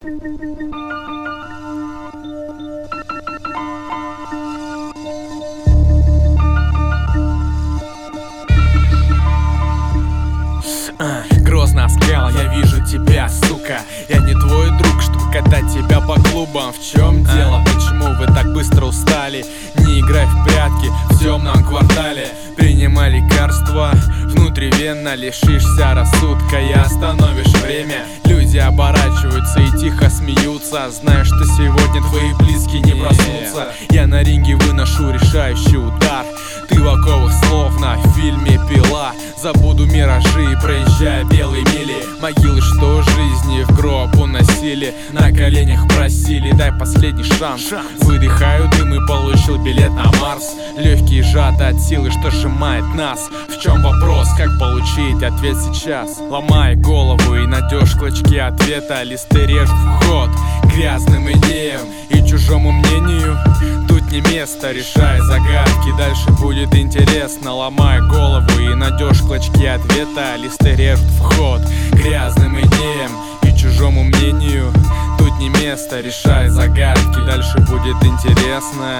Грозно оскал, я вижу тебя, сука. Я не твой друг, чтоб катать тебя по клубам. В чем дело? Почему вы так быстро устали? Не играй в прятки в темном квартале. Принимай лекарства внутривенно, лишишься рассудка и остановишь время. Люди оборачиваются и тихо смеются, зная, что сегодня твои близкие не проснутся. Я на ринге выношу решающий удар. Ты в оковах словно в фильме «Пила». Забуду миражи и проезжая белые мили. Могилы, что жизни в гроб уносили, на коленях просили: дай последний шанс. Выдыхаю дым и получил билет на Марс. Легкие сжаты от силы, что сжимает нас. В чем вопрос, как получить ответ сейчас? Ломай голову и найдешь клочки ответа. Листы режут вход грязным идеям и чужому мнению. Тут не место, решай загадки, дальше будет интересно. Ломай голову и найдешь клочки ответа. Листы режут вход грязным идеям и чужому мнению. Тут не место, решай загадки, дальше будет интересно.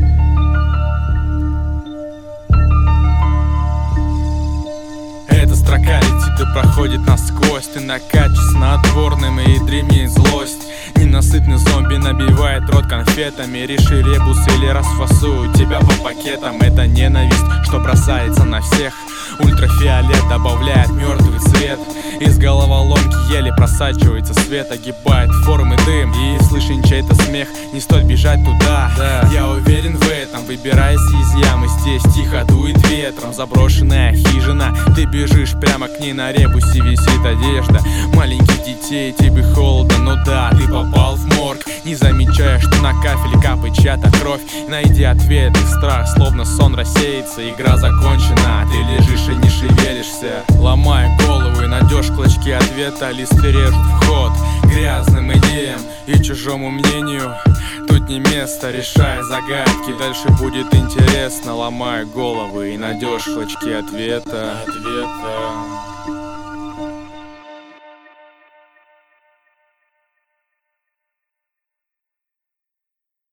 Эта строка летит и проходит насквозь. Ты накачан снотворным и дремит злость. Ненасытный зомби набивает рот конфетами. Реши ребус или расфасую тебя по пакетам. Это ненависть, что бросается на всех. Ультрафиолет добавляет мертвый цвет. Из головоломки еле просачивается свет. Огибает формы дым и слышен чей-то смех. Не стоит бежать туда, я уверен в этом. Выбирайся из ямы, здесь тихо дует ветром. Заброшенная хижина, ты бежишь прямо к ней. На ребусе висит одежда маленьких детей. Тебе холодно, но да, ты попал в морг. Не замечая, что на кафеле капает чья-то кровь. Найди ответ, и страх словно сон рассеется. Игра закончена, ты лежишь и не шевелишься. Ломай голову и найдешь клочки ответа. Листы режут вход грязным идеям и чужому мнению. Тут не место, решай загадки, дальше будет интересно. Ломай голову и найдешь клочки ответа.